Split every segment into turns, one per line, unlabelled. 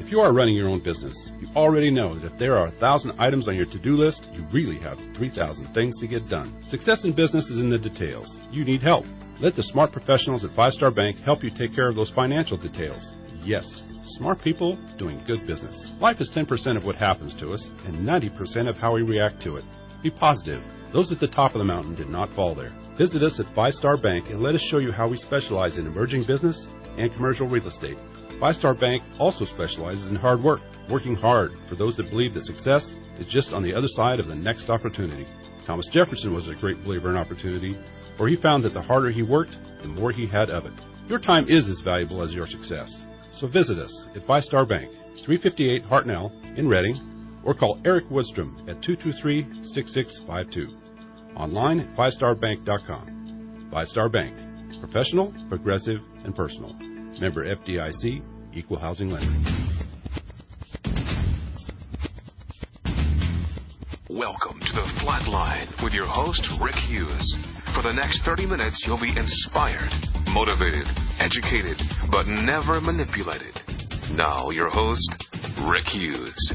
If you are running your own business, you already know that if there are 1,000 items on your to-do list, you really have 3,000 things to get done. Success in business is in the details. You need help. Let the smart professionals at Five Star Bank help you take care of those financial details. Yes, smart people doing good business. Life is 10% of what happens to us and 90% of how we react to it. Be positive. Those at the top of the mountain did not fall there. Visit us at Five Star Bank and let us show you how we specialize in emerging business and commercial real estate. Five Star Bank also specializes in hard work, working hard for those that believe that success is just on the other side of the next opportunity. Thomas Jefferson was a great believer in opportunity, for he found that the harder he worked, the more he had of it. Your time is as valuable as your success. So visit us at Five Star Bank, 358 Hartnell in Reading, or call Eric Woodstrom at 223-6652. Online at fivestarbank.com. Five Star Bank. Professional, progressive, and personal. Member FDIC, Equal Housing Lender.
Welcome to the Flatline with your host, Rick Hughes. For the next 30 minutes, you'll be inspired, motivated, educated, but never manipulated. Now, your host, Rick Hughes.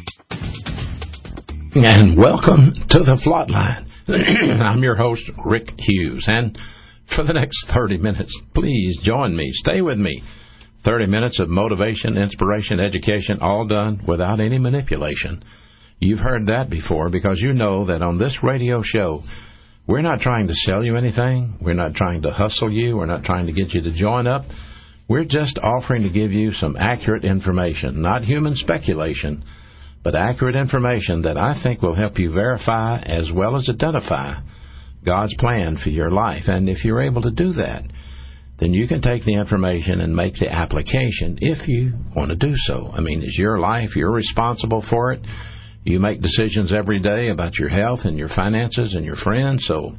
And welcome to the Flatline. I'm your host, Rick Hughes. And for the next 30 minutes, please join me. Stay with me. 30 minutes of motivation, inspiration, education, all done without any manipulation. You've heard that before because you know that on this radio show, we're not trying to sell you anything. We're not trying to hustle you. We're not trying to get you to join up. We're just offering to give you some accurate information, not human speculation, but accurate information that I think will help you verify as well as identify God's plan for your life. And if you're able to do that, then you can take the information and make the application if you want to do so. I mean, it's your life. You're responsible for it. You make decisions every day about your health and your finances and your friends. So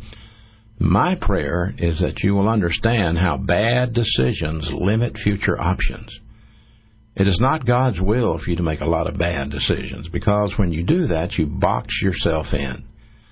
my prayer is that you will understand how bad decisions limit future options. It is not God's will for you to make a lot of bad decisions, because when you do that, you box yourself in.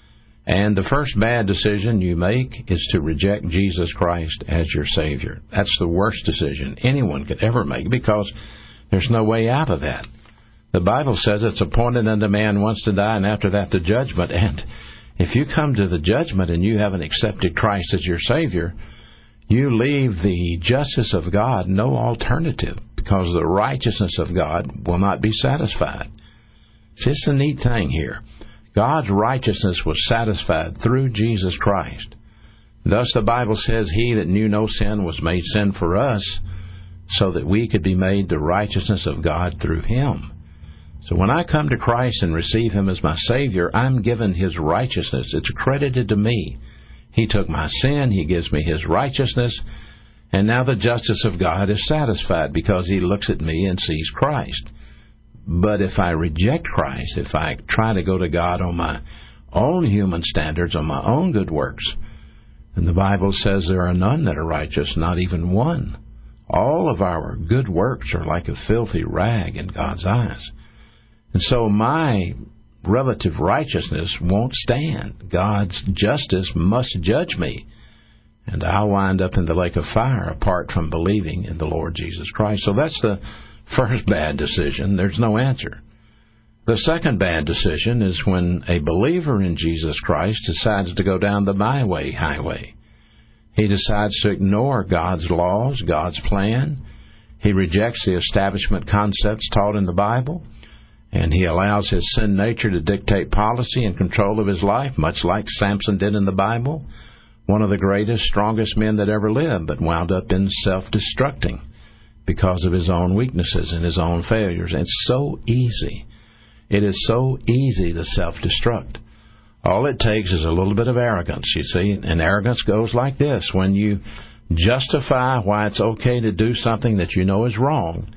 And the first bad decision you make is to reject Jesus Christ as your Savior. That's the worst decision anyone could ever make, because there's no way out of that. The Bible says it's appointed unto man once to die, and after that the judgment. And if you come to the judgment and you haven't accepted Christ as your Savior, you leave the justice of God no alternative, because the righteousness of God will not be satisfied. See, it's a neat thing here. God's righteousness was satisfied through Jesus Christ. Thus the Bible says, He that knew no sin was made sin for us, so that we could be made the righteousness of God through Him. So when I come to Christ and receive Him as my Savior, I'm given His righteousness. It's accredited to me. He took my sin, He gives me His righteousness, and now the justice of God is satisfied because He looks at me and sees Christ. But if I reject Christ, if I try to go to God on my own human standards, on my own good works, then the Bible says there are none that are righteous, not even one. All of our good works are like a filthy rag in God's eyes. And so my relative righteousness won't stand. God's justice must judge me, and I'll wind up in the lake of fire apart from believing in the Lord Jesus Christ. So that's the first bad decision. There's no answer. The second bad decision is when a believer in Jesus Christ decides to go down the my way highway. He decides to ignore God's laws, God's plan. He rejects the establishment concepts taught in the Bible, and he allows his sin nature to dictate policy and control of his life, much like Samson did in the Bible, one of the greatest, strongest men that ever lived, but wound up in self-destructing because of his own weaknesses and his own failures. And it's so easy. It is so easy to self-destruct. All it takes is a little bit of arrogance, you see. And arrogance goes like this. When you justify why it's okay to do something that you know is wrong,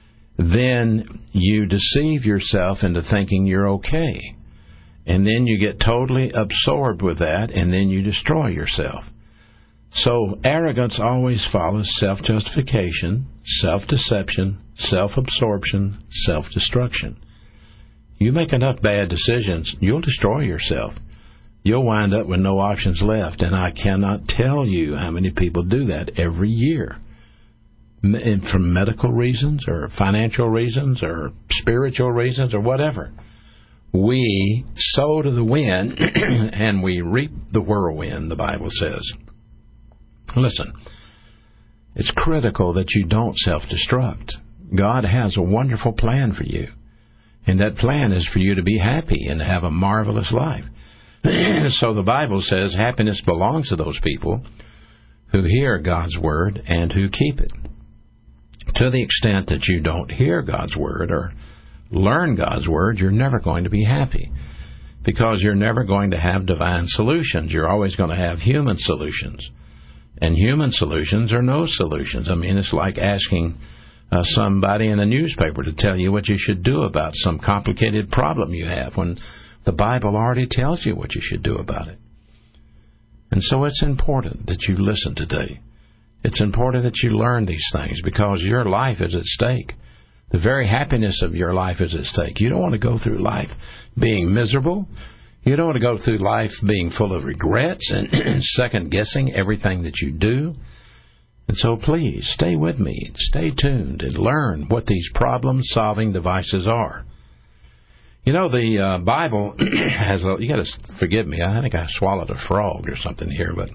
then you deceive yourself into thinking you're okay. And then you get totally absorbed with that, and then you destroy yourself. So arrogance always follows self-justification, self-deception, self-absorption, self-destruction. You make enough bad decisions, you'll destroy yourself. You'll wind up with no options left, and I cannot tell you how many people do that every year. from medical reasons or financial reasons or spiritual reasons or whatever. We sow to the wind and we reap the whirlwind, the Bible says. Listen, it's critical that you don't self-destruct. God has a wonderful plan for you, and that plan is for you to be happy and to have a marvelous life. So the Bible says happiness belongs to those people who hear God's Word and who keep it. To the extent that you don't hear God's Word or learn God's Word, you're never going to be happy, because you're never going to have divine solutions. You're always going to have human solutions. And human solutions are no solutions. I mean, it's like asking somebody in a newspaper to tell you what you should do about some complicated problem you have, when the Bible already tells you what you should do about it. And so it's important that you listen today. It's important that you learn these things, because your life is at stake. The very happiness of your life is at stake. You don't want to go through life being miserable. You don't want to go through life being full of regrets and second-guessing everything that you do. And so please, stay with me, stay tuned, and learn what these problem-solving devices are. You know, the Bible has a... You got to forgive me, I think I swallowed a frog or something here, but...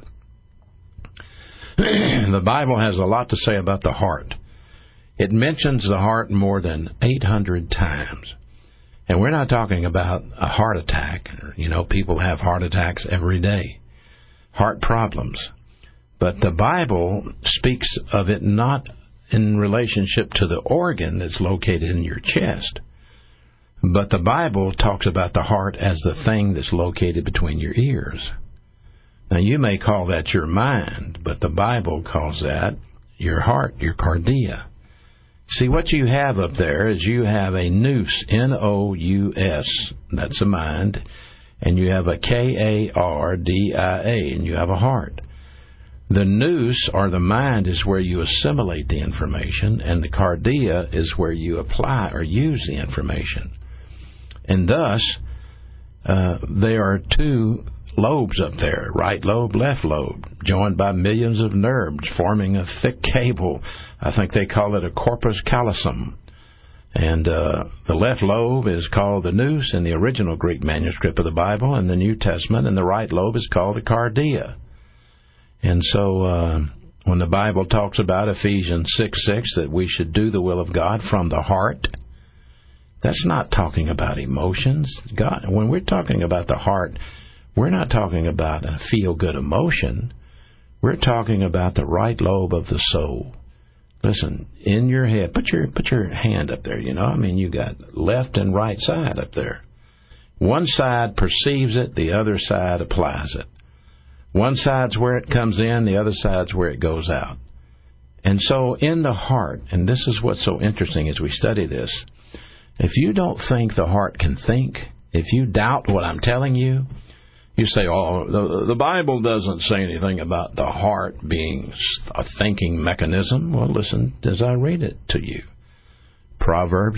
The Bible has a lot to say about the heart. It mentions the heart more than 800 times. And we're not talking about a heart attack. You know, people have heart attacks every day. Heart problems. But the Bible speaks of it not in relationship to the organ that's located in your chest. But the Bible talks about the heart as the thing that's located between your ears. Now, you may call that your mind, but the Bible calls that your heart, your cardia. See, what you have up there is you have a nous, N-O-U-S, that's a mind, and you have a K-A-R-D-I-A, and you have a heart. The nous, or the mind, is where you assimilate the information, and the cardia is where you apply or use the information. And thus, there are two lobes up there, right lobe, left lobe, joined by millions of nerves forming a thick cable. I think they call it a corpus callosum. And the left lobe is called the nous in the original Greek manuscript of the Bible and the New Testament, and the right lobe is called the cardia. And so when the Bible talks about Ephesians 6:6, that we should do the will of God from the heart, that's not talking about emotions. God, when we're talking about the heart, we're not talking about a feel-good emotion. We're talking about the right lobe of the soul. Listen, in your head, put your hand up there, you know. I mean, you got left and right side up there. One side perceives it, the other side applies it. One side's where it comes in, the other side's where it goes out. And so in the heart, and this is what's so interesting as we study this, if you don't think the heart can think, if you doubt what I'm telling you, you say, oh, the Bible doesn't say anything about the heart being a thinking mechanism. Well, listen as I read it to you. Proverbs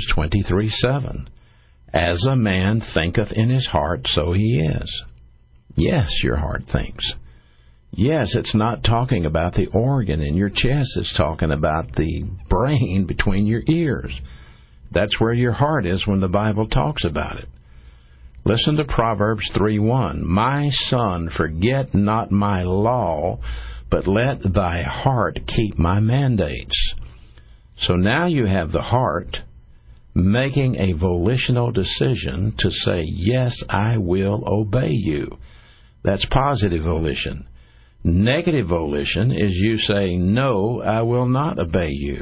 23:7. As a man thinketh in his heart, so he is. Yes, your heart thinks. Yes, it's not talking about the organ in your chest. It's talking about the brain between your ears. That's where your heart is when the Bible talks about it. Listen to Proverbs 3:1. My son, forget not my law, but let thy heart keep my mandates. So now you have the heart making a volitional decision to say, yes, I will obey you. That's positive volition. Negative volition is you saying, no, I will not obey you.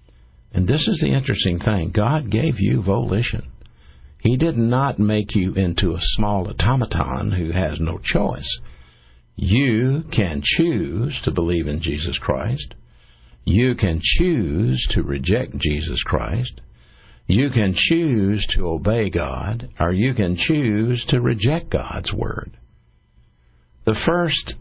And this is the interesting thing. God gave you volition. He did not make you into a small automaton who has no choice. You can choose to believe in Jesus Christ. You can choose to reject Jesus Christ. You can choose to obey God, or you can choose to reject God's Word. The first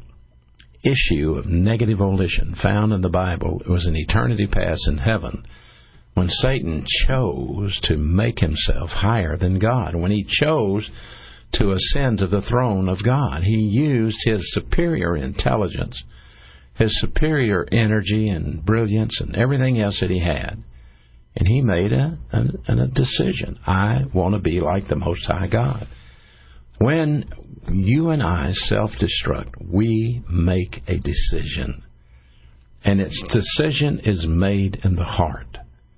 issue of negative volition found in the Bible was in eternity past in heaven, when Satan chose to make himself higher than God, when he chose to ascend to the throne of God. He used his superior intelligence his superior energy and brilliance and everything else that he had. And he made a decision. I want to be like the Most High God. When you and I self-destruct, we make a decision. And its decision is made in the heart.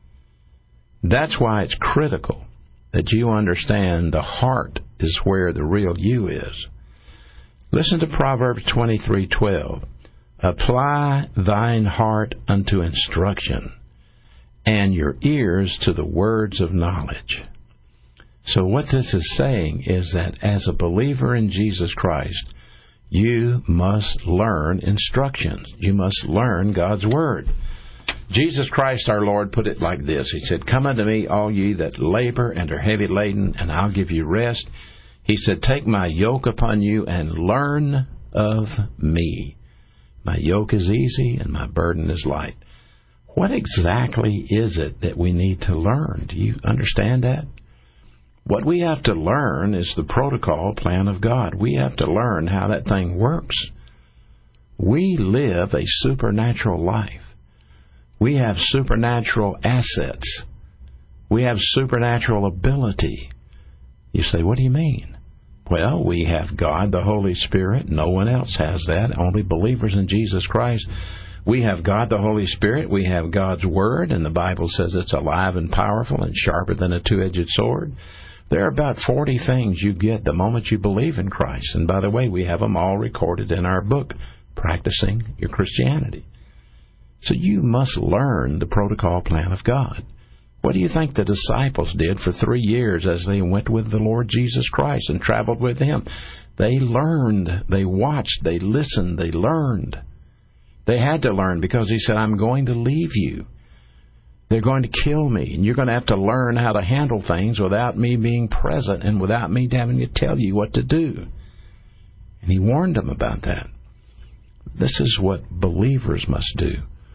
That's why it's critical that you understand the heart is where the real you is. Listen to Proverbs 23:12. Apply thine heart unto instruction, and your ears to the words of knowledge. So what this is saying is that as a believer in Jesus Christ, you must learn instructions. You must learn God's Word. Jesus Christ our Lord put it like this. He said, Come unto me, all ye that labor and are heavy laden, and I'll give you rest. He said, Take my yoke upon you and learn of me. My yoke is easy and my burden is light. What exactly is it that we need to learn? Do you understand that? What we have to learn is the protocol plan of God. We have to learn how that thing works. We live a supernatural life. We have supernatural assets. We have supernatural ability. You say, what do you mean? Well, we have God, the Holy Spirit. No one else has that. Only believers in Jesus Christ. We have God, the Holy Spirit. We have God's Word, and the Bible says it's alive and powerful and sharper than a two-edged sword. There are about 40 things you get the moment you believe in Christ. And by the way, we have them all recorded in our book, Practicing Your Christianity. So you must learn the protocol plan of God. What do you think the disciples did for 3 years as they went with the Lord Jesus Christ and traveled with Him? They learned, they watched, they listened, they learned. They had to learn because He said, I'm going to leave you. They're going to kill me, and you're going to have to learn how to handle things without me being present and without me having to tell you what to do. And He warned them about that. This is what believers must do.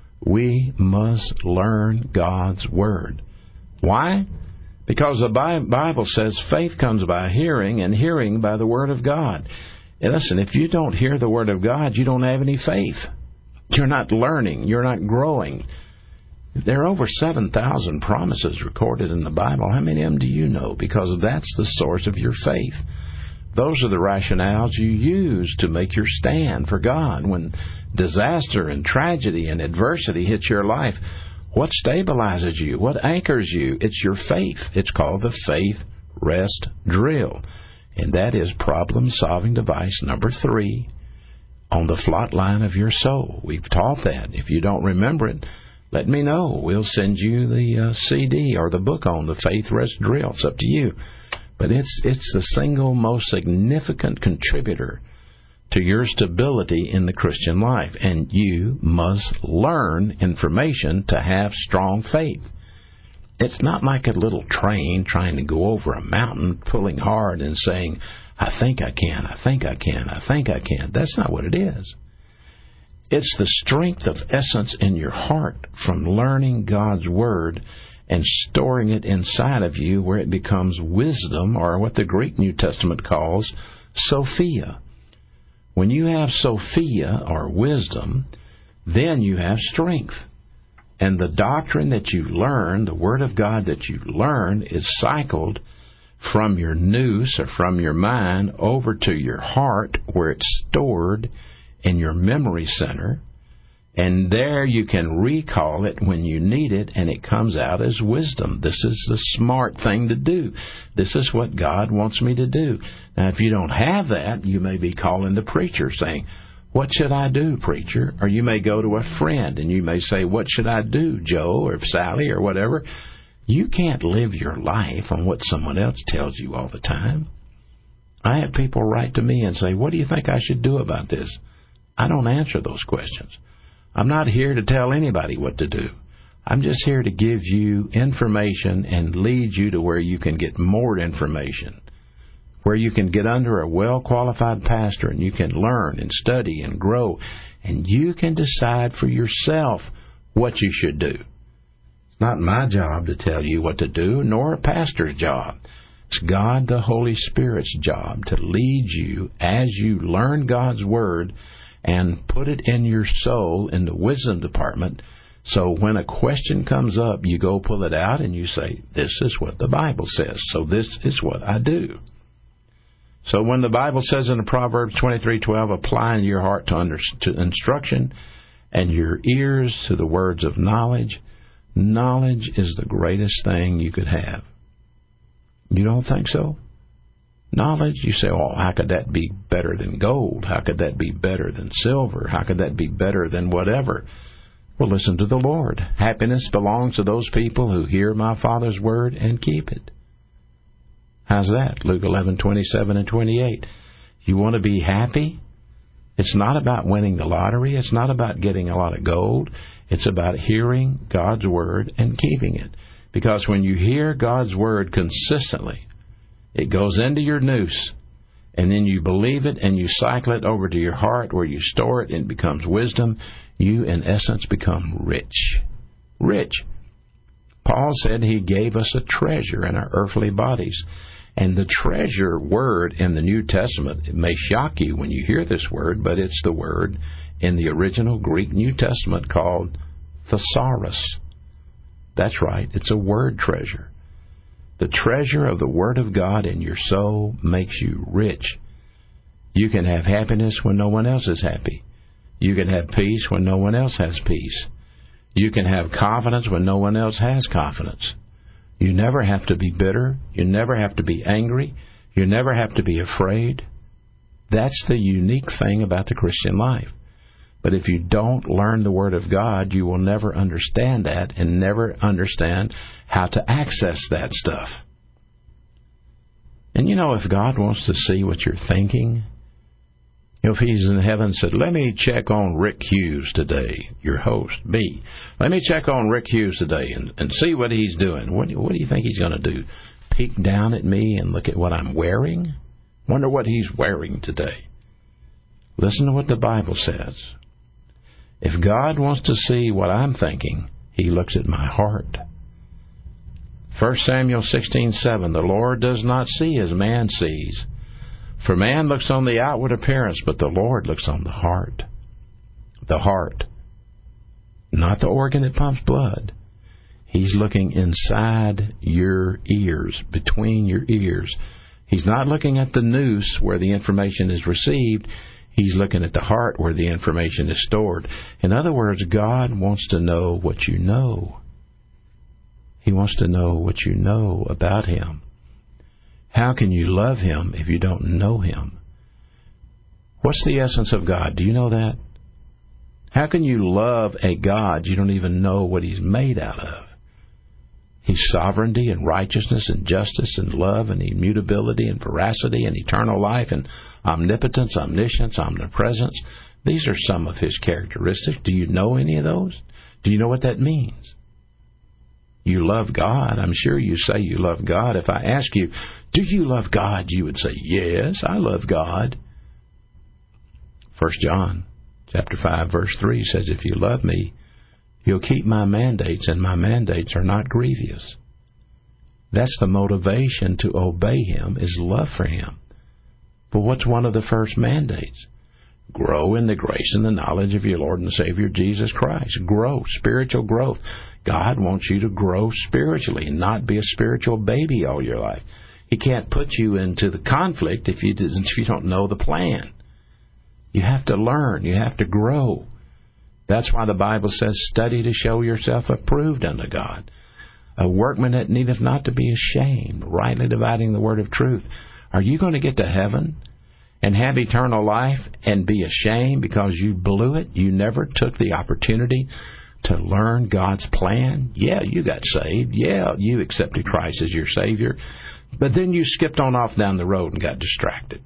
We must learn God's Word. Why? Because the Bible says faith comes by hearing, and hearing by the Word of God. And listen, if you don't hear the Word of God, you don't have any faith. You're not learning. You're not growing. There are over 7,000 promises recorded in the Bible. How many of them do you know? Because that's the source of your faith. Those are the rationales you use to make your stand for God. When disaster and tragedy and adversity hits your life, what stabilizes you? What anchors you? It's your faith. It's called the faith rest drill. And that is problem-solving device number 3 on the flat line of your soul. We've taught that. If you don't remember it, let me know. We'll send you the CD or the book on the faith rest drill. It's up to you. But it's the single most significant contributor to your stability in the Christian life. And you must learn information to have strong faith. It's not like a little train trying to go over a mountain, pulling hard and saying, I think I can, I think I can, I think I can. That's not what it is. It's the strength of essence in your heart from learning God's Word and storing it inside of you where it becomes wisdom, or what the Greek New Testament calls Sophia. When you have Sophia, or wisdom, then you have strength. And the doctrine that you learn, the Word of God that you learn, is cycled from your nous, or from your mind, over to your heart, where it's stored in your memory center. And there you can recall it when you need it, and it comes out as wisdom. This is the smart thing to do. This is what God wants me to do. Now, if you don't have that, you may be calling the preacher saying, what should I do, preacher? Or you may go to a friend, and you may say, what should I do, Joe or Sally or whatever? You can't live your life on what someone else tells you all the time. I have people write to me and say, what do you think I should do about this? I don't answer those questions. I'm not here to tell anybody what to do. I'm just here to give you information and lead you to where you can get more information, where you can get under a well-qualified pastor and you can learn and study and grow, and you can decide for yourself what you should do. It's not my job to tell you what to do, nor a pastor's job. It's God the Holy Spirit's job to lead you as you learn God's Word and put it in your soul in the wisdom department. So when a question comes up, you go pull it out and you say, this is what the Bible says, so this is what I do. So when the Bible says in the Proverbs 23:12, applying your heart to instruction and your ears to the words of knowledge, knowledge is the greatest thing you could have. You don't think so? Knowledge, you say, oh, how could that be better than gold? How could that be better than silver? How could that be better than whatever? Well, listen to the Lord. Happiness belongs to those people who hear my Father's word and keep it. How's that? Luke 11:27 and 28. You want to be happy? It's not about winning the lottery. It's not about getting a lot of gold. It's about hearing God's word and keeping it. Because when you hear God's word consistently, it goes into your nous, and then you believe it and you cycle it over to your heart where you store it and it becomes wisdom. You, in essence, become rich. Rich. Paul said he gave us a treasure in our earthly bodies. And the treasure word in the New Testament, it may shock you when you hear this word, but it's the word in the original Greek New Testament called thesaurus. That's right, it's a word treasure. The treasure of the Word of God in your soul makes you rich. You can have happiness when no one else is happy. You can have peace when no one else has peace. You can have confidence when no one else has confidence. You never have to be bitter. You never have to be angry. You never have to be afraid. That's the unique thing about the Christian life. But if you don't learn the Word of God, you will never understand that and never understand how to access that stuff. And you know, if God wants to see what you're thinking, if He's in heaven and said, let me check on Rick Hughes today, your host, B. Let me check on Rick Hughes today and see what he's doing. What do you think He's going to do? Peek down at me and look at what I'm wearing? Wonder what he's wearing today. Listen to what the Bible says. If God wants to see what I'm thinking, He looks at my heart. 1 Samuel 16:7, the Lord does not see as man sees. For man looks on the outward appearance, but the Lord looks on the heart. The heart. Not the organ that pumps blood. He's looking inside your ears, between your ears. He's not looking at the nous where the information is received. He's looking at the heart where the information is stored. In other words, God wants to know what you know. He wants to know what you know about Him. How can you love Him if you don't know Him? What's the essence of God? Do you know that? How can you love a God you don't even know what He's made out of? His sovereignty and righteousness and justice and love and immutability and veracity and eternal life and omnipotence, omniscience, omnipresence. These are some of His characteristics. Do you know any of those? Do you know what that means? You love God. I'm sure you say you love God. If I ask you, do you love God? You would say, yes, I love God. 1 John chapter 5, verse 3 says, if you love me, you'll keep my mandates, and my mandates are not grievous. That's the motivation to obey Him, is love for Him. But what's one of the first mandates? Grow in the grace and the knowledge of your Lord and Savior Jesus Christ. Grow, spiritual growth. God wants you to grow spiritually and not be a spiritual baby all your life. He can't put you into the conflict if you don't know the plan. You have to learn. You have to grow. That's why the Bible says, study to show yourself approved unto God. A workman that needeth not to be ashamed, rightly dividing the word of truth. Are you going to get to heaven and have eternal life and be ashamed because you blew it? You never took the opportunity to learn God's plan? Yeah, you got saved. Yeah, you accepted Christ as your Savior. But then you skipped on off down the road and got distracted.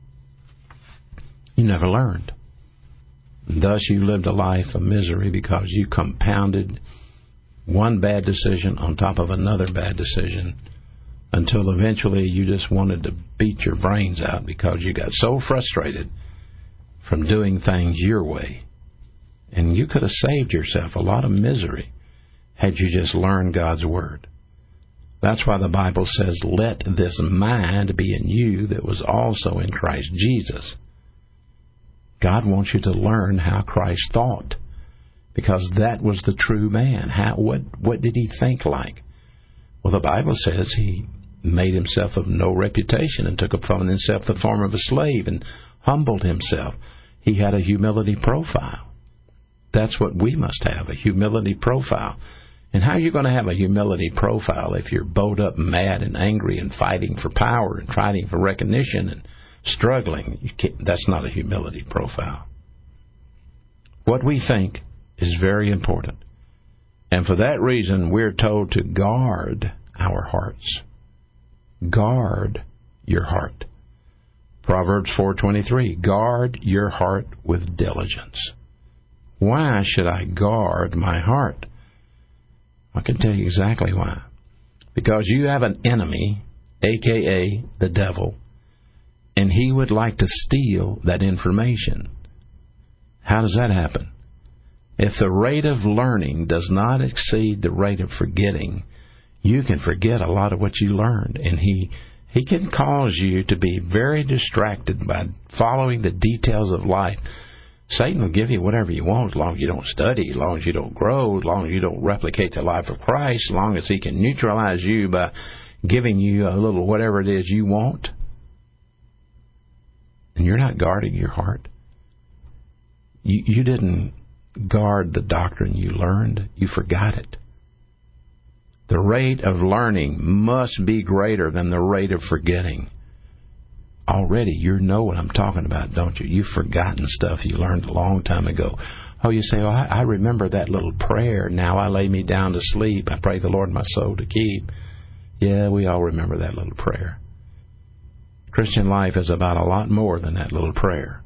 You never learned. Thus you lived a life of misery because you compounded one bad decision on top of another bad decision until eventually you just wanted to beat your brains out because you got so frustrated from doing things your way. And you could have saved yourself a lot of misery had you just learned God's Word. That's why the Bible says, let this mind be in you that was also in Christ Jesus. God wants you to learn how Christ thought, because that was the true man. What did he think like? Well, the Bible says he made himself of no reputation and took upon himself the form of a slave and humbled himself. He had a humility profile. That's what we must have, a humility profile. And how are you going to have a humility profile if you're bowed up, mad, and angry and fighting for power and fighting for recognition and struggling? That's not a humility profile. What we think is very important. And for that reason, we're told to guard our hearts. Guard your heart. Proverbs 4:23, guard your heart with diligence. Why should I guard my heart? I can tell you exactly why. Because you have an enemy, a.k.a. the devil, and he would like to steal that information. How does that happen? If the rate of learning does not exceed the rate of forgetting, you can forget a lot of what you learned. And he can cause you to be very distracted by following the details of life. Satan will give you whatever you want as long as you don't study, as long as you don't grow, as long as you don't replicate the life of Christ, as long as he can neutralize you by giving you a little whatever it is you want. And you're not guarding your heart. You didn't guard the doctrine you learned. You forgot it. The rate of learning must be greater than the rate of forgetting. Already, you know what I'm talking about, don't you? You've forgotten stuff you learned a long time ago. Oh, you say, I remember that little prayer. Now I lay me down to sleep. I pray the Lord my soul to keep. Yeah, we all remember that little prayer. Christian life is about a lot more than that little prayer.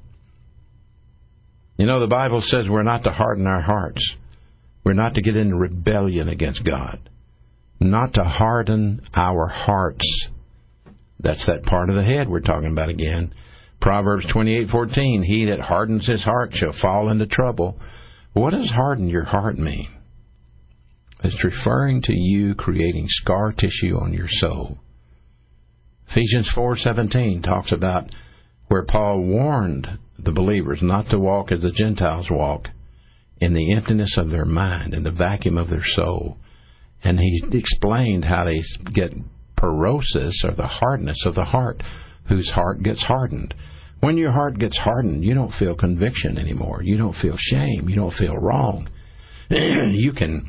You know, the Bible says we're not to harden our hearts. We're not to get into rebellion against God. Not to harden our hearts. That's that part of the head we're talking about again. Proverbs 28:14, he that hardens his heart shall fall into trouble. What does harden your heart mean? It's referring to you creating scar tissue on your soul. Ephesians 4:17 talks about where Paul warned the believers not to walk as the Gentiles walk, in the emptiness of their mind, in the vacuum of their soul. And he explained how they get porosis, or the hardness of the heart, whose heart gets hardened. When your heart gets hardened, you don't feel conviction anymore. You don't feel shame. You don't feel wrong. You can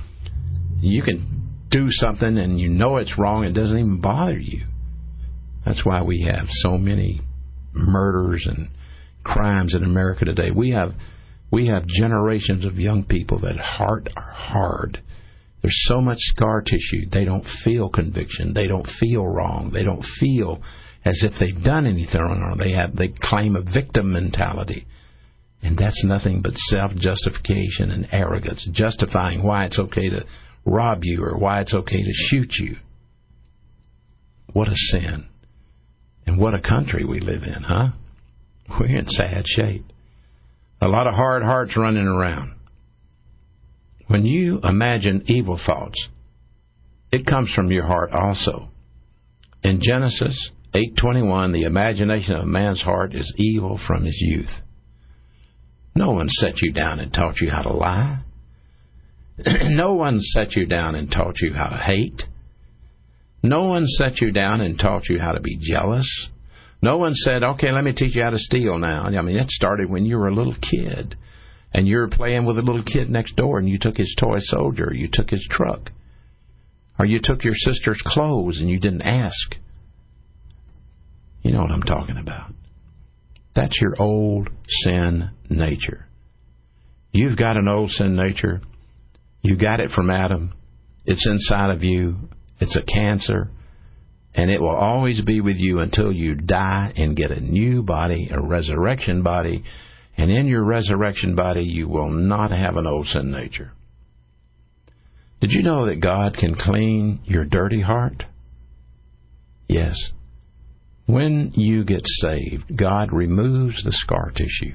do something and you know it's wrong. It doesn't even bother you. That's why we have so many murders and crimes in America today. We have generations of young people that heart are hard. There's so much scar tissue. They don't feel conviction. They don't feel wrong. They don't feel as if they've done anything wrong. They claim a victim mentality. And that's nothing but self-justification and arrogance, justifying why it's okay to rob you or why it's okay to shoot you. What a sin. And what a country we live in, huh? We're in sad shape. A lot of hard hearts running around. When you imagine evil thoughts, it comes from your heart also. In Genesis 8:21, the imagination of man's heart is evil from his youth. No one set you down and taught you how to lie. No one set you down and taught you how to hate. No one set you down and taught you how to be jealous. No one said, okay, let me teach you how to steal now. I mean, that started when you were a little kid. And you were playing with a little kid next door, and you took his toy soldier, or you took his truck, or you took your sister's clothes and you didn't ask. You know what I'm talking about. That's your old sin nature. You've got an old sin nature. You got it from Adam. It's inside of you. It's a cancer, and it will always be with you until you die and get a new body, a resurrection body. And in your resurrection body, you will not have an old sin nature. Did you know that God can clean your dirty heart? Yes. When you get saved, God removes the scar tissue.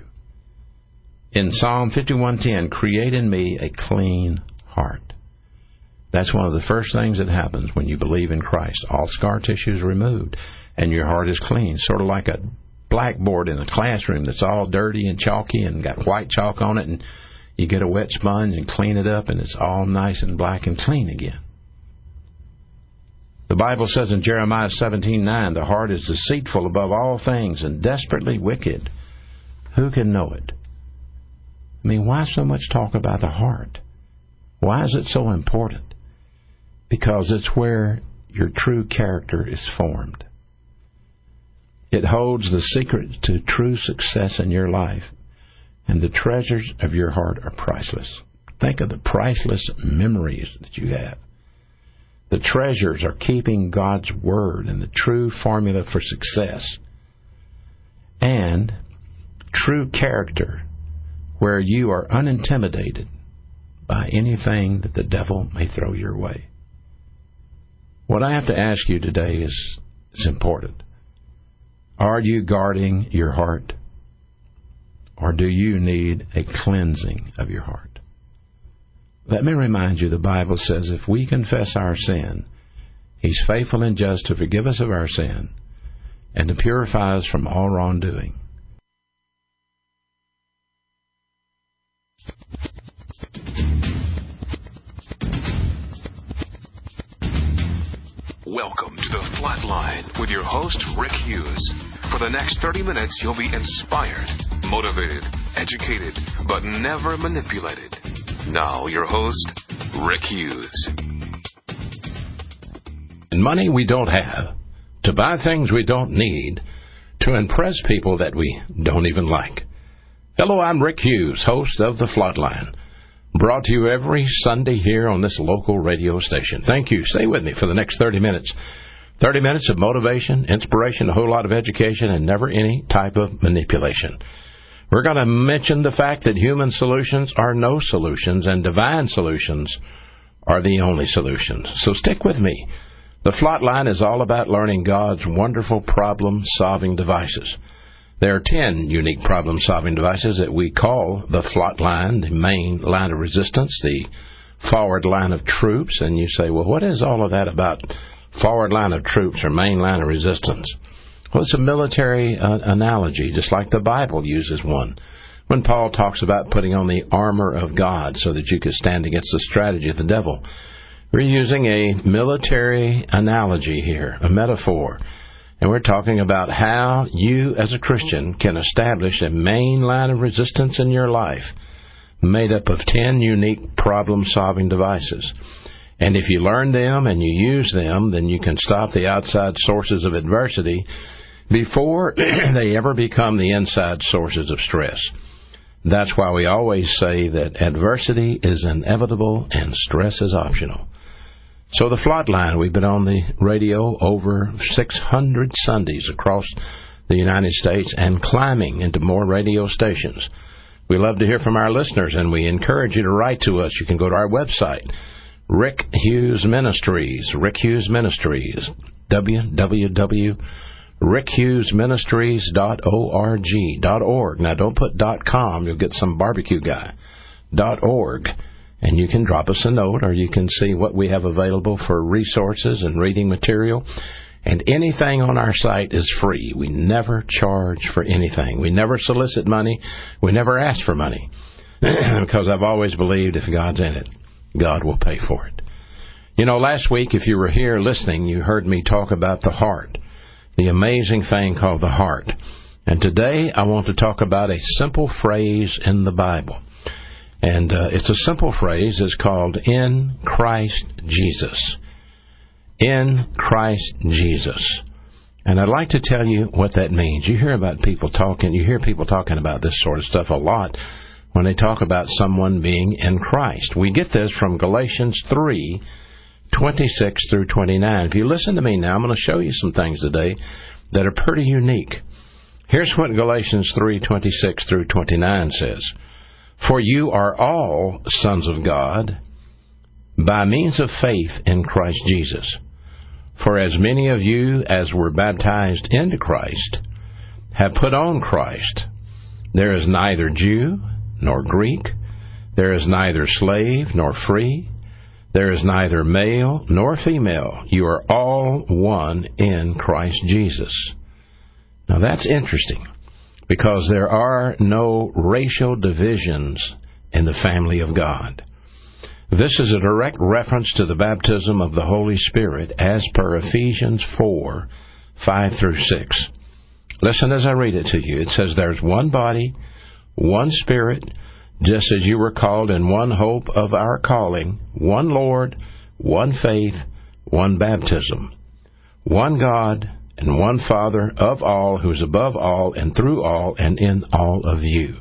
In Psalm 51:10, create in me a clean heart. That's one of the first things that happens when you believe in Christ. All scar tissue is removed, and your heart is clean, sort of like a blackboard in a classroom that's all dirty and chalky and got white chalk on it, and you get a wet sponge and clean it up, and it's all nice and black and clean again. The Bible says in Jeremiah 17:9, the heart is deceitful above all things and desperately wicked. Who can know it? I mean, why so much talk about the heart? Why is it so important? Because it's where your true character is formed. It holds the secret to true success in your life, and the treasures of your heart are priceless. Think of the priceless memories that you have. The treasures are keeping God's Word and the true formula for success. And true character, where you are unintimidated by anything that the devil may throw your way. What I have to ask you today is important. Are you guarding your heart? Or do you need a cleansing of your heart? Let me remind you, the Bible says if we confess our sin, He's faithful and just to forgive us of our sin and to purify us from all wrongdoing.
Welcome to the Flatline with your host, Rick Hughes. For the next 30 minutes, you'll be inspired, motivated, educated, but never manipulated. Now, your host, Rick Hughes.
And money we don't have, to buy things we don't need, to impress people that we don't even like. Hello, I'm Rick Hughes, host of The Flatline, brought to you every Sunday here on this local radio station. Thank you. Stay with me for the next 30 minutes. 30 minutes of motivation, inspiration, a whole lot of education, and never any type of manipulation. We're going to mention the fact that human solutions are no solutions, and divine solutions are the only solutions. So stick with me. The Flatline is all about learning God's wonderful problem-solving devices. There are 10 unique problem-solving devices that we call the Flatline, the main line of resistance, the forward line of troops. And you say, well, what is all of that about forward line of troops or main line of resistance? Well, it's a military analogy, just like the Bible uses one. When Paul talks about putting on the armor of God so that you can stand against the strategy of the devil, we're using a military analogy here, a metaphor. And we're talking about how you, as a Christian, can establish a main line of resistance in your life made up of 10 unique problem-solving devices. And if you learn them and you use them, then you can stop the outside sources of adversity before they ever become the inside sources of stress. That's why we always say that adversity is inevitable and stress is optional. So the Flatline, we've been on the radio over 600 Sundays across the United States and climbing into more radio stations. We love to hear from our listeners, and we encourage you to write to us. You can go to our website, Rick Hughes Ministries, www.rickhughesministries.org. Now, don't put .com. You'll get some barbecue guy. .org. And you can drop us a note, or you can see what we have available for resources and reading material. And anything on our site is free. We never charge for anything. We never solicit money. We never ask for money. Because I've always believed if God's in it, God will pay for it. You know, last week, if you were here listening, you heard me talk about the heart, the amazing thing called the heart. And today, I want to talk about a simple phrase in the Bible. And it's a simple phrase. It's called in Christ Jesus. In Christ Jesus. And I'd like to tell you what that means. You hear people talking about this sort of stuff a lot when they talk about someone being in Christ. We get this from Galatians 3:26 through 29. If you listen to me now, I'm going to show you some things today that are pretty unique. Here's what Galatians 3:26 through 29 says. For you are all sons of God by means of faith in Christ Jesus. For as many of you as were baptized into Christ have put on Christ. There is neither Jew nor Greek. There is neither slave nor free. There is neither male nor female. You are all one in Christ Jesus. Now that's interesting, because there are no racial divisions in the family of God. This is a direct reference to the baptism of the Holy Spirit as per Ephesians 4, 5 through 6. Listen as I read it to you. It says, "There's one body, one Spirit, just as you were called in one hope of our calling, one Lord, one faith, one baptism, one God, and one Father of all, who is above all, and through all, and in all of you."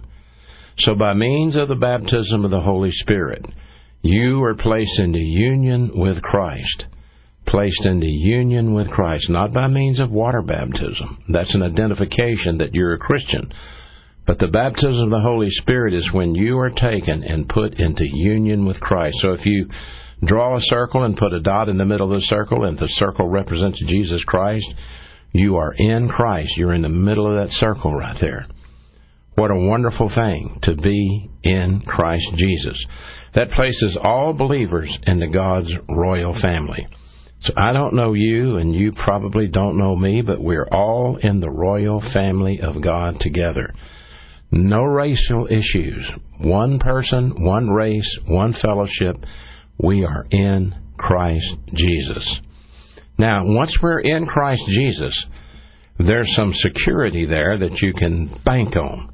So by means of the baptism of the Holy Spirit, you are placed into union with Christ. Placed into union with Christ, not by means of water baptism. That's an identification that you're a Christian. But the baptism of the Holy Spirit is when you are taken and put into union with Christ. So if you draw a circle and put a dot in the middle of the circle, and the circle represents Jesus Christ, you are in Christ. You're in the middle of that circle right there. What a wonderful thing to be in Christ Jesus. That places all believers into God's royal family. So I don't know you, and you probably don't know me, but we're all in the royal family of God together. No racial issues. One person, one race, one fellowship. We are in Christ Jesus. Now, once we're in Christ Jesus, there's some security there that you can bank on.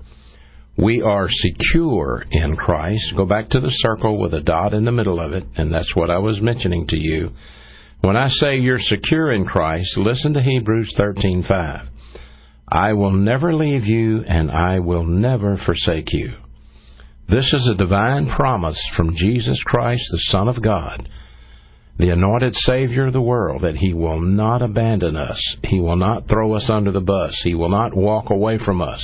We are secure in Christ. Go back to the circle with a dot in the middle of it, and that's what I was mentioning to you. When I say you're secure in Christ, listen to Hebrews 13:5. "I will never leave you, and I will never forsake you." This is a divine promise from Jesus Christ, the Son of God, the anointed Savior of the world, that He will not abandon us. He will not throw us under the bus. He will not walk away from us.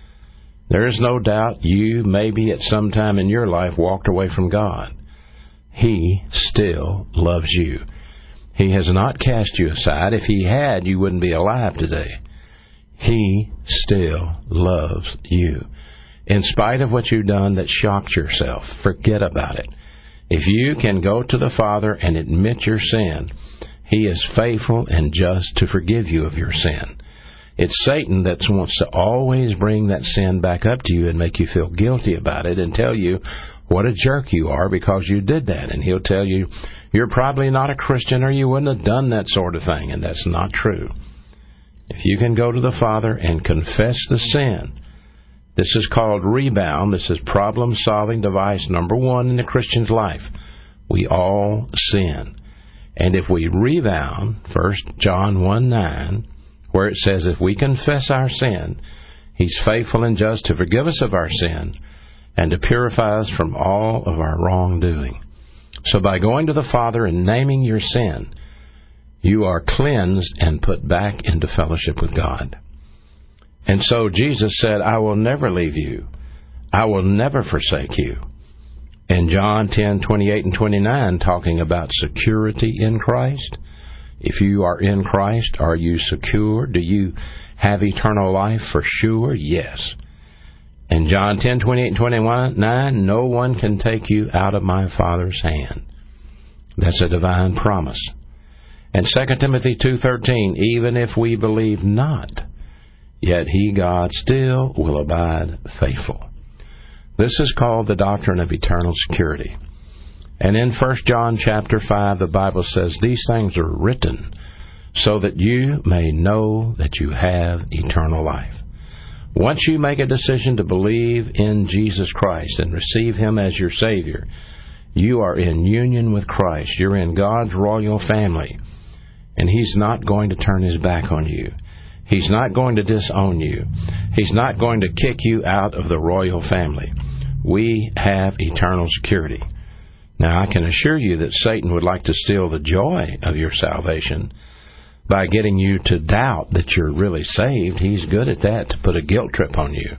There is no doubt you maybe at some time in your life walked away from God. He still loves you. He has not cast you aside. If He had, you wouldn't be alive today. He still loves you. In spite of what you've done that shocked yourself, forget about it. If you can go to the Father and admit your sin, He is faithful and just to forgive you of your sin. It's Satan that wants to always bring that sin back up to you and make you feel guilty about it and tell you what a jerk you are because you did that. And he'll tell you, you're probably not a Christian or you wouldn't have done that sort of thing. And that's not true. If you can go to the Father and confess the sin, this is called rebound. This is problem-solving device number one in the Christian's life. We all sin. And if we rebound, 1 John 1:9, where it says, if we confess our sin, He's faithful and just to forgive us of our sin and to purify us from all of our wrongdoing. So by going to the Father and naming your sin, you are cleansed and put back into fellowship with God. And so Jesus said, I will never leave you. I will never forsake you. In John 10:28 and 29, talking about security in Christ. If you are in Christ, are you secure? Do you have eternal life for sure? Yes. In John 10:28 and 29, no one can take you out of my Father's hand. That's a divine promise. And 2 Timothy 2:13, even if we believe not, yet He, God, still will abide faithful. This is called the doctrine of eternal security. And in 1 John chapter 5, the Bible says, these things are written so that you may know that you have eternal life. Once you make a decision to believe in Jesus Christ and receive Him as your Savior, you are in union with Christ. You're in God's royal family. And He's not going to turn His back on you. He's not going to disown you. He's not going to kick you out of the royal family. We have eternal security. Now, I can assure you that Satan would like to steal the joy of your salvation by getting you to doubt that you're really saved. He's good at that, to put a guilt trip on you.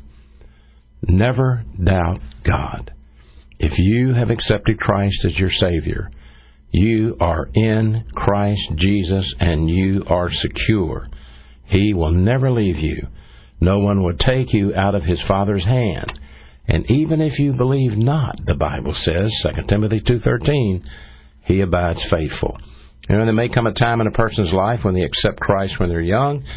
Never doubt God. If you have accepted Christ as your Savior, you are in Christ Jesus and you are secure. He will never leave you. No one will take you out of His Father's hand. And even if you believe not, the Bible says, 2 Timothy 2:13, He abides faithful. You know, there may come a time in a person's life when they accept Christ when they're young,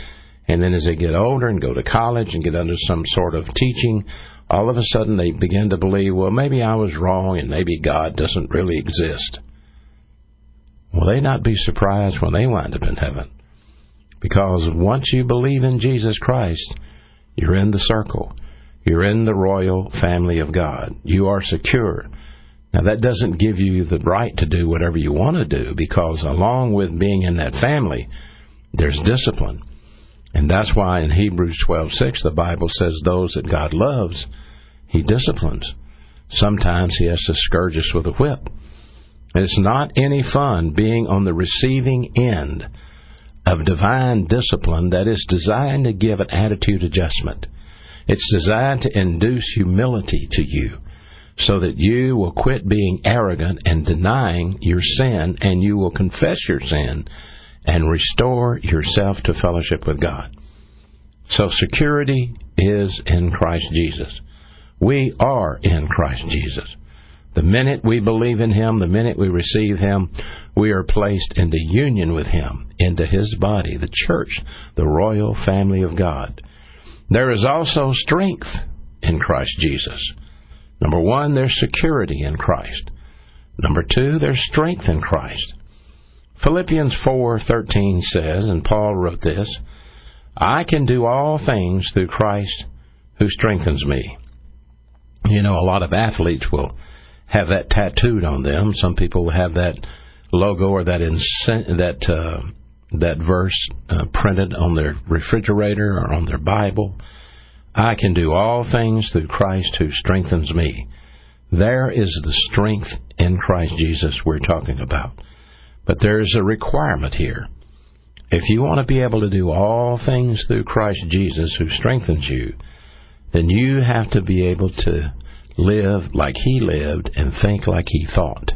And then as they get older and go to college and get under some sort of teaching, all of a sudden they begin to believe, well, maybe I was wrong and maybe God doesn't really exist. Will they not be surprised when they wind up in heaven? Because once you believe in Jesus Christ, you're in the circle. You're in the royal family of God. You are secure. Now, that doesn't give you the right to do whatever you want to do, because along with being in that family, there's discipline. And that's why in Hebrews 12:6, the Bible says those that God loves, He disciplines. Sometimes He has to scourge us with a whip. And it's not any fun being on the receiving end of divine discipline that is designed to give an attitude adjustment. It's designed to induce humility to you so that you will quit being arrogant and denying your sin, and you will confess your sin and restore yourself to fellowship with God. So security is in Christ Jesus. We are in Christ Jesus. The minute we believe in Him, the minute we receive Him, we are placed into union with Him, into His body, the church, the royal family of God. There is also strength in Christ Jesus. Number one, there's security in Christ. Number two, there's strength in Christ. Philippians 4:13 says, and Paul wrote this, I can do all things through Christ who strengthens me. You know, a lot of athletes will have that tattooed on them. Some people have that logo or that verse printed on their refrigerator or on their Bible. I can do all things through Christ who strengthens me. There is the strength in Christ Jesus we're talking about. But there's a requirement here. If you want to be able to do all things through Christ Jesus who strengthens you, then you have to be able to live like He lived and think like He thought.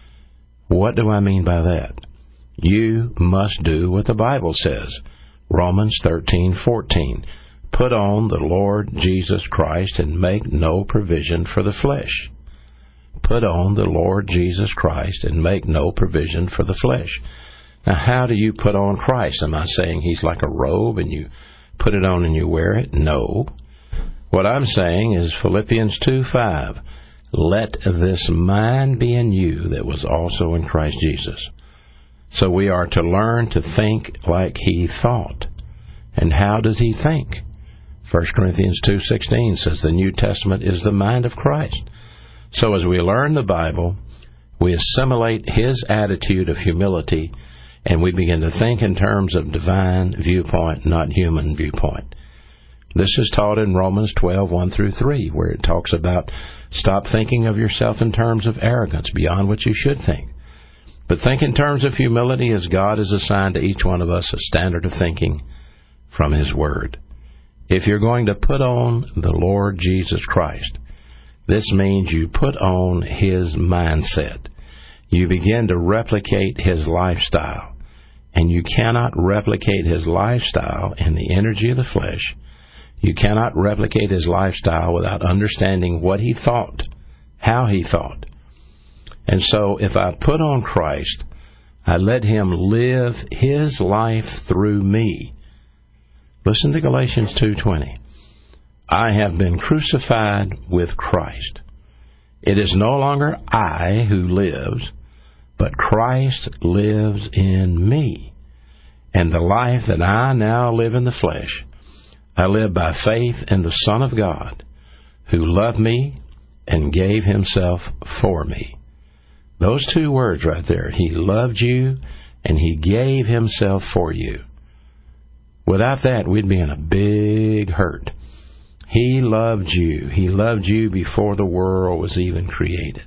What do I mean by that? You must do what the Bible says. Romans 13:14. Put on the Lord Jesus Christ and make no provision for the flesh. Put on the Lord Jesus Christ and make no provision for the flesh. Now, how do you put on Christ? Am I saying He's like a robe and you put it on and you wear it? No. What I'm saying is Philippians 2:5. Let this mind be in you that was also in Christ Jesus. So we are to learn to think like He thought. And how does He think? 1 Corinthians 2:16 says the New Testament is the mind of Christ. So as we learn the Bible, we assimilate His attitude of humility, and we begin to think in terms of divine viewpoint, not human viewpoint. This is taught in Romans 12:1-3, where it talks about stop thinking of yourself in terms of arrogance beyond what you should think. But think in terms of humility, as God has assigned to each one of us a standard of thinking from His Word. If you're going to put on the Lord Jesus Christ, this means you put on His mindset. You begin to replicate His lifestyle. And you cannot replicate His lifestyle in the energy of the flesh. You cannot replicate His lifestyle without understanding what He thought, how He thought. And so if I put on Christ, I let Him live His life through me. Listen to Galatians 2:20. I have been crucified with Christ. It is no longer I who lives, but Christ lives in me. And the life that I now live in the flesh, I live by faith in the Son of God, who loved me and gave Himself for me. Those two words right there, He loved you and He gave Himself for you. Without that, we'd be in a big hurt. He loved you. He loved you before the world was even created.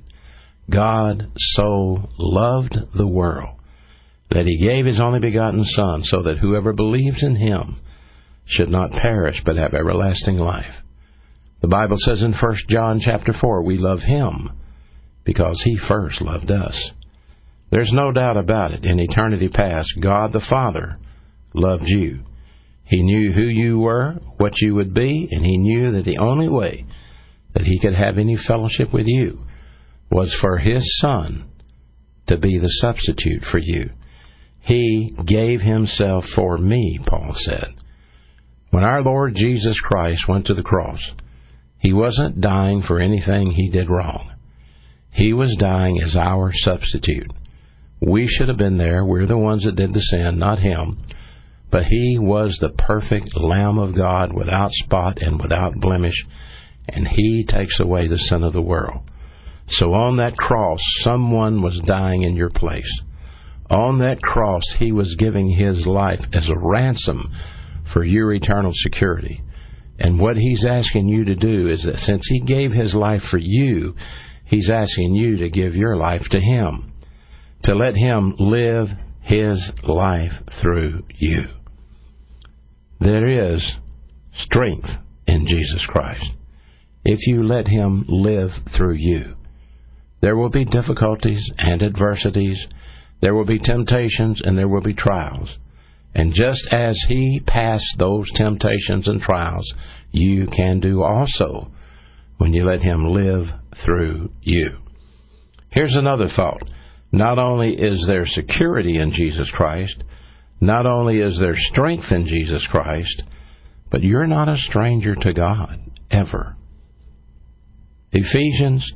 God so loved the world that He gave His only begotten Son so that whoever believes in Him should not perish but have everlasting life. The Bible says in 1 John chapter 4, we love Him because He first loved us. There's no doubt about it. In eternity past, God the Father loved you. He knew who you were, what you would be, and He knew that the only way that He could have any fellowship with you was for His Son to be the substitute for you. He gave Himself for me, Paul said. When our Lord Jesus Christ went to the cross, He wasn't dying for anything He did wrong. He was dying as our substitute. We should have been there. We're the ones that did the sin, not Him. But He was the perfect Lamb of God without spot and without blemish, and He takes away the sin of the world. So on that cross, someone was dying in your place. On that cross, He was giving His life as a ransom for your eternal security. And what He's asking you to do is that since He gave His life for you, He's asking you to give your life to Him, to let Him live His life through you. There is strength in Jesus Christ if you let Him live through you. There will be difficulties and adversities. There will be temptations and there will be trials. And just as He passed those temptations and trials, you can do also when you let Him live through you. Here's another thought. Not only is there security in Jesus Christ, not only is there strength in Jesus Christ, but you're not a stranger to God, ever. Ephesians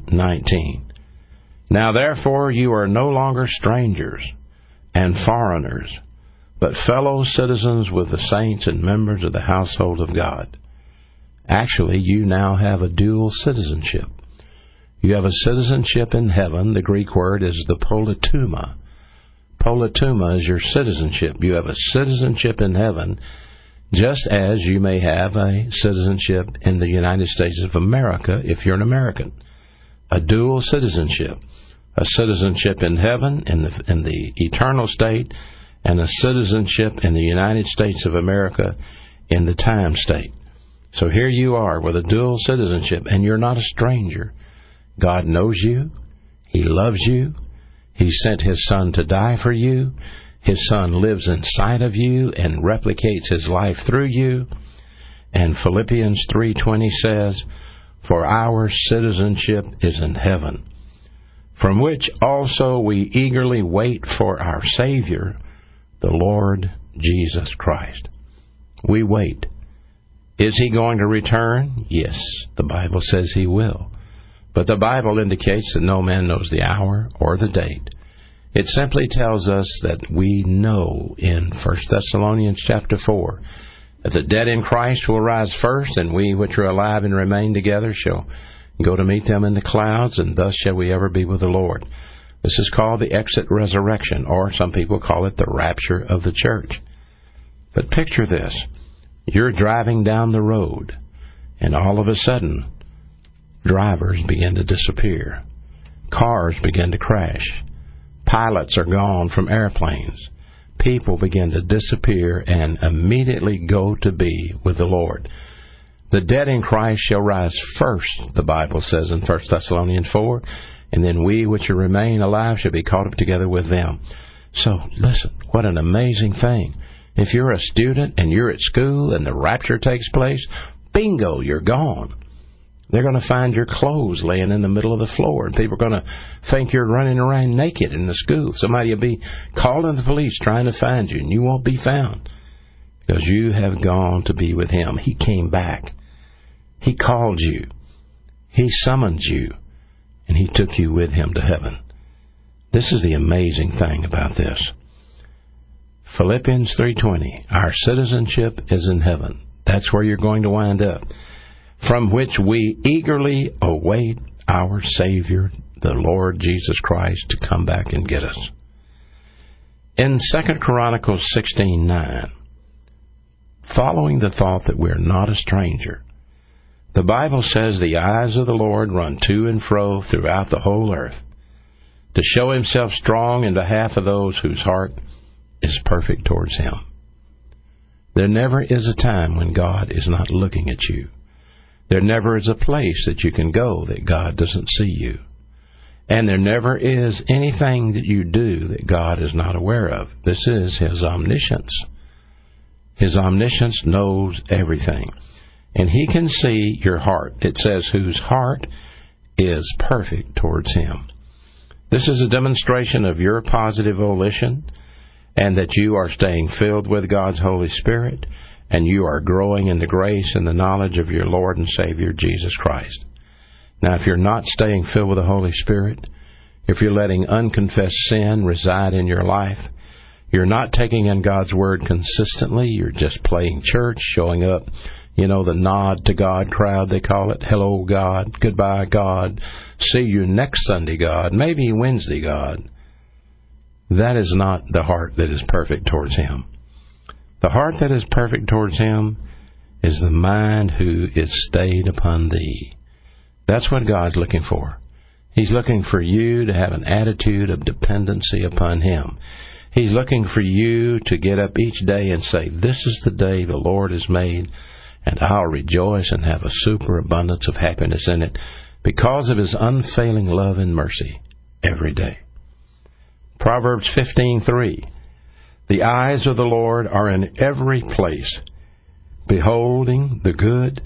2:19. Now therefore you are no longer strangers and foreigners, but fellow citizens with the saints and members of the household of God. Actually, you now have a dual citizenship. You have a citizenship in heaven. The Greek word is the politeuma. Politeuma is your citizenship. You have a citizenship in heaven, just as you may have a citizenship in the United States of America if you're an American. A dual citizenship. A citizenship in heaven, in the eternal state, and a citizenship in the United States of America in the time state. So here you are with a dual citizenship, and you're not a stranger. God knows you. He loves you. He sent His Son to die for you. His Son lives inside of you and replicates His life through you. And Philippians 3:20 says, "For our citizenship is in heaven, from which also we eagerly wait for our Savior, the Lord Jesus Christ." We wait. Is He going to return? Yes, the Bible says He will. But the Bible indicates that no man knows the hour or the date. It simply tells us that we know in 1 Thessalonians chapter 4 that the dead in Christ will rise first, and we which are alive and remain together shall go to meet them in the clouds, and thus shall we ever be with the Lord. This is called the exit resurrection, or some people call it the rapture of the church. But picture this. You're driving down the road, and all of a sudden, drivers begin to disappear. Cars begin to crash. Pilots are gone from airplanes. People begin to disappear and immediately go to be with the Lord. The dead in Christ shall rise first, the Bible says in 1 Thessalonians 4, and then we which remain alive shall be caught up together with them. So, listen, what an amazing thing. If you're a student and you're at school and the rapture takes place, bingo, you're gone. They're going to find your clothes laying in the middle of the floor, and people are going to think you're running around naked in the school. Somebody will be calling the police trying to find you, and you won't be found because you have gone to be with Him. He came back. He called you. He summoned you, and He took you with Him to heaven. This is the amazing thing about this. Philippians 3:20, our citizenship is in heaven. That's where you're going to wind up, from which we eagerly await our Savior, the Lord Jesus Christ, to come back and get us. In 2 Chronicles 16:9, following the thought that we're not a stranger, the Bible says the eyes of the Lord run to and fro throughout the whole earth, to show Himself strong in behalf of those whose heart is perfect towards Him. There never is a time when God is not looking at you. There never is a place that you can go that God doesn't see you. And there never is anything that you do that God is not aware of. This is His omniscience. His omniscience knows everything. And He can see your heart. It says, whose heart is perfect towards Him. This is a demonstration of your positive volition, and that you are staying filled with God's Holy Spirit, and you are growing in the grace and the knowledge of your Lord and Savior, Jesus Christ. Now, if you're not staying filled with the Holy Spirit, if you're letting unconfessed sin reside in your life, you're not taking in God's Word consistently, you're just playing church, showing up, the nod to God crowd, they call it. Hello, God. Goodbye, God. See you next Sunday, God. Maybe Wednesday, God. That is not the heart that is perfect towards Him. The heart that is perfect towards Him is the mind who is stayed upon Thee. That's what God's looking for. He's looking for you to have an attitude of dependency upon Him. He's looking for you to get up each day and say, this is the day the Lord has made, and I'll rejoice and have a superabundance of happiness in it because of His unfailing love and mercy every day. Proverbs 15:3. The eyes of the Lord are in every place, beholding the good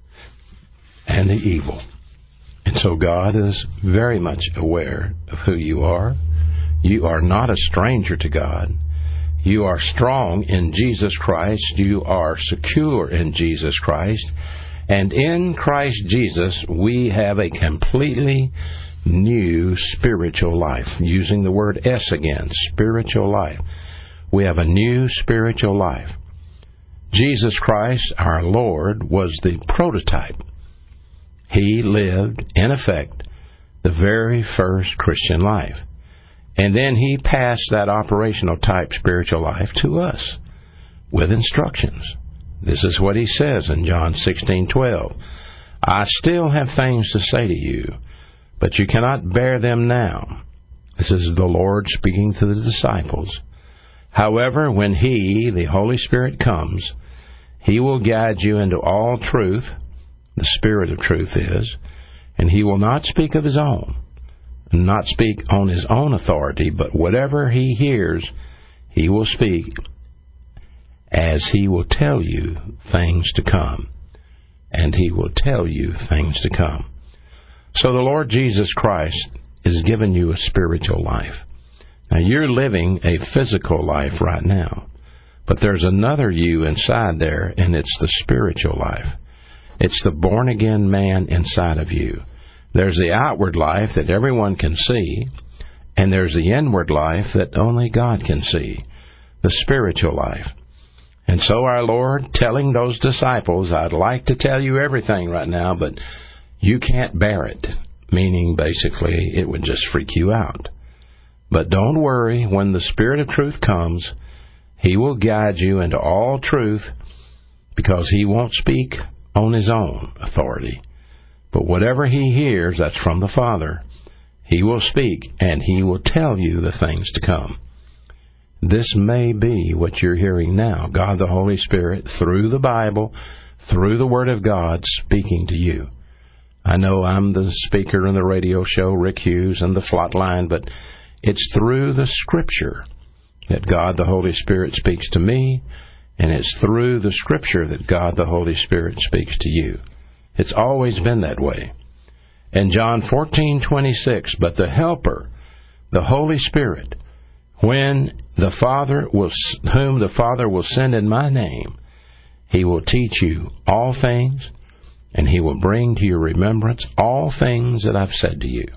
and the evil. And so God is very much aware of who you are. You are not a stranger to God. You are strong in Jesus Christ. You are secure in Jesus Christ. And in Christ Jesus, we have a completely new spiritual life. Using the word S again, spiritual life. We have a new spiritual life. Jesus Christ, our Lord, was the prototype. He lived, in effect, the very first Christian life. And then He passed that operational type spiritual life to us with instructions. This is what He says in John 16:12. I still have things to say to you, but you cannot bear them now. This is the Lord speaking to the disciples. However, when He, the Holy Spirit, comes, He will guide you into all truth. The Spirit of truth is, and He will not speak of His own, not speak on His own authority, but whatever He hears, He will speak, as He will tell you things to come. And He will tell you things to come. So the Lord Jesus Christ is giving you a spiritual life. Now, you're living a physical life right now, but there's another you inside there, and it's the spiritual life. It's the born-again man inside of you. There's the outward life that everyone can see, and there's the inward life that only God can see, the spiritual life. And so our Lord telling those disciples, I'd like to tell you everything right now, but you can't bear it, meaning basically it would just freak you out. But don't worry, when the Spirit of truth comes, He will guide you into all truth, because He won't speak on His own authority. But whatever He hears, that's from the Father, He will speak, and He will tell you the things to come. This may be what you're hearing now, God the Holy Spirit, through the Bible, through the Word of God, speaking to you. I know I'm the speaker on the radio show, Rick Hughes, and the Flatline, but it's through the Scripture that God the Holy Spirit speaks to me, and it's through the Scripture that God the Holy Spirit speaks to you. It's always been that way. In John 14:26, but the Helper, the Holy Spirit, whom the Father will send in my name, He will teach you all things, and He will bring to your remembrance all things that I've said to you.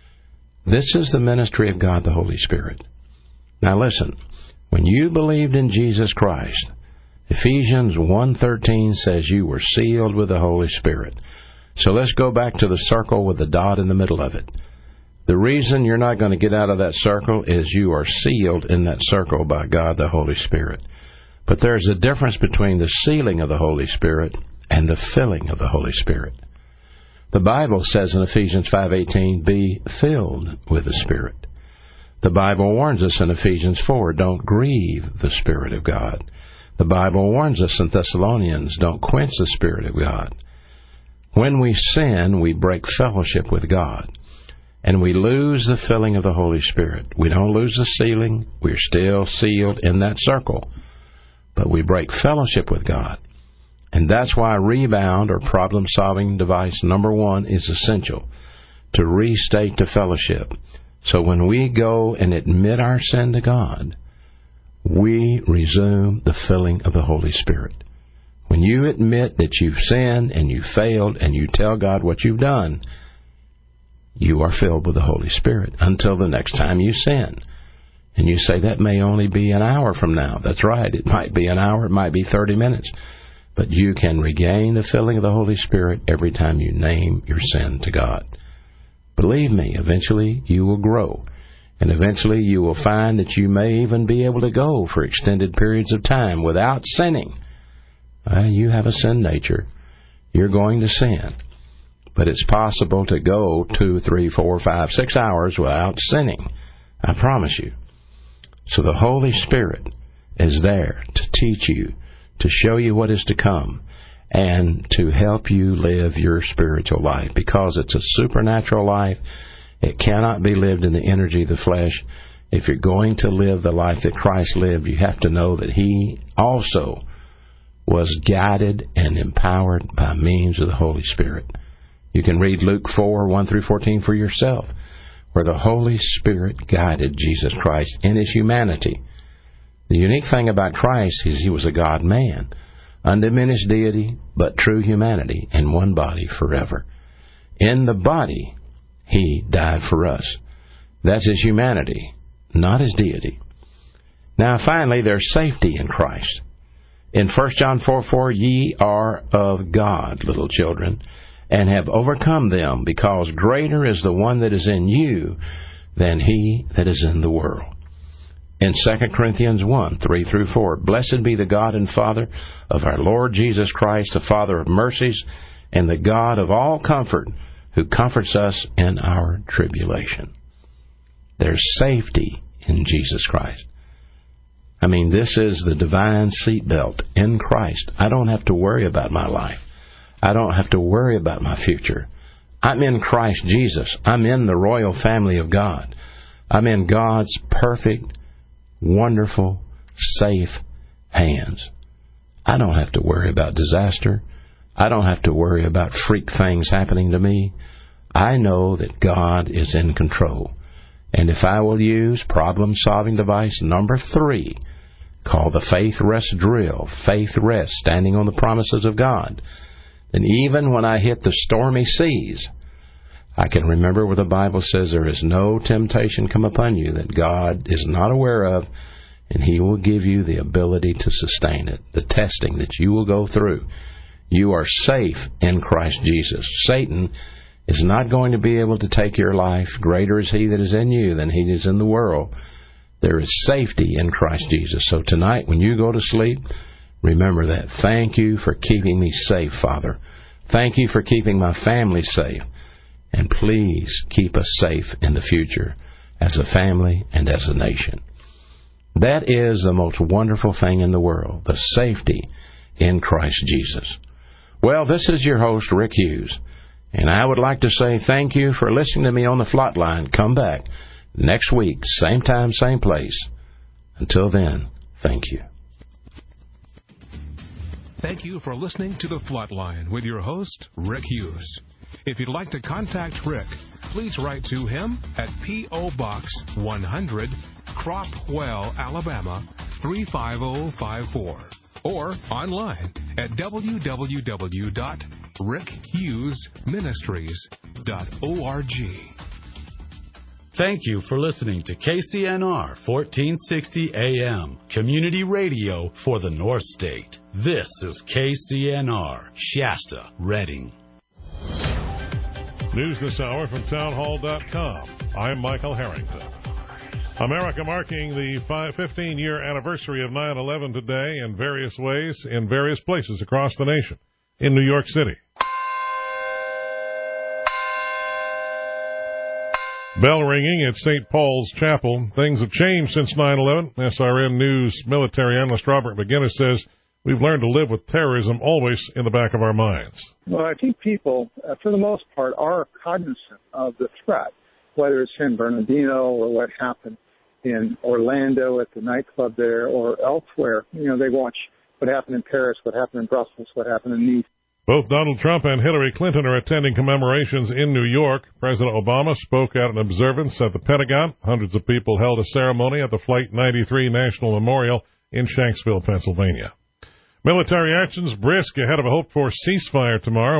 This is the ministry of God the Holy Spirit. Now listen, when you believed in Jesus Christ, Ephesians 1:13 says you were sealed with the Holy Spirit. So let's go back to the circle with the dot in the middle of it. The reason you're not going to get out of that circle is you are sealed in that circle by God the Holy Spirit. But there's a difference between the sealing of the Holy Spirit and the filling of the Holy Spirit. The Bible says in Ephesians 5:18, be filled with the Spirit. The Bible warns us in Ephesians 4, don't grieve the Spirit of God. The Bible warns us in Thessalonians, don't quench the Spirit of God. When we sin, we break fellowship with God, and we lose the filling of the Holy Spirit. We don't lose the sealing. We're still sealed in that circle, but we break fellowship with God. And that's why rebound, or problem-solving device number 1, is essential, to restate the fellowship. So when we go and admit our sin to God, we resume the filling of the Holy Spirit. When you admit that you've sinned and you failed and you tell God what you've done, you are filled with the Holy Spirit until the next time you sin. And you say, that may only be an hour from now. That's right. It might be an hour. It might be 30 minutes. But you can regain the filling of the Holy Spirit every time you name your sin to God. Believe me, eventually you will grow. And eventually you will find that you may even be able to go for extended periods of time without sinning. You have a sin nature. You're going to sin. But it's possible to go 2, 3, 4, 5, 6 hours without sinning. I promise you. So the Holy Spirit is there to teach you, to show you what is to come, and to help you live your spiritual life. Because it's a supernatural life. It cannot be lived in the energy of the flesh. If you're going to live the life that Christ lived, you have to know that He also was guided and empowered by means of the Holy Spirit. You can read Luke 4, 1 through 14 for yourself, where the Holy Spirit guided Jesus Christ in His humanity. The unique thing about Christ is He was a God-man, undiminished deity, but true humanity in one body forever. In the body, He died for us. That's His humanity, not His deity. Now, finally, there's safety in Christ. In 1 John 4:4, ye are of God, little children, and have overcome them, because greater is the one that is in you than he that is in the world. In 2 Corinthians 1, 3 through 4, blessed be the God and Father of our Lord Jesus Christ, the Father of mercies, and the God of all comfort, who comforts us in our tribulation. There's safety in Jesus Christ. I mean, this is the divine seatbelt in Christ. I don't have to worry about my life. I don't have to worry about my future. I'm in Christ Jesus. I'm in the royal family of God. I'm in God's perfect, wonderful, safe hands. I don't have to worry about disaster. I don't have to worry about freak things happening to me. I know that God is in control. And if I will use problem-solving device number 3, called the Faith Rest Drill, faith rest, standing on the promises of God, then even when I hit the stormy seas, I can remember where the Bible says there is no temptation come upon you that God is not aware of, and He will give you the ability to sustain it, the testing that you will go through. You are safe in Christ Jesus. Satan is not going to be able to take your life. Greater is He that is in you than he is in the world. There is safety in Christ Jesus. So tonight, when you go to sleep, remember that. Thank you for keeping me safe, Father. Thank you for keeping my family safe. And please keep us safe in the future as a family and as a nation. That is the most wonderful thing in the world, the safety in Christ Jesus. Well, this is your host, Rick Hughes. And I would like to say thank you for listening to me on the Flatline. Come back next week, same time, same place. Until then, thank you.
Thank you for listening to The Flatline with your host, Rick Hughes. If you'd like to contact Rick, please write to him at P.O. Box 100, Cropwell, Alabama 35054, or online at www.rickhughesministries.org.
Thank you for listening to KCNR 1460 AM, community radio for the North State. This is KCNR, Shasta, Redding.
News this hour from townhall.com. I'm Michael Harrington. America marking the 15-year anniversary of 9/11 today in various ways, in various places across the nation. In New York City, bell ringing at St. Paul's Chapel. Things have changed since 9/11. SRN News military analyst Robert McGinnis says we've learned to live with terrorism always in the back of our minds.
Well, I think people, for the most part, are cognizant of the threat, whether it's San Bernardino or what happened in Orlando at the nightclub there or elsewhere. You know, they watch what happened in Paris, what happened in Brussels, what happened in Nice.
Both Donald Trump and Hillary Clinton are attending commemorations in New York. President Obama spoke at an observance at the Pentagon. Hundreds of people held a ceremony at the Flight 93 National Memorial in Shanksville, Pennsylvania. Military actions brisk ahead of a hoped-for ceasefire tomorrow.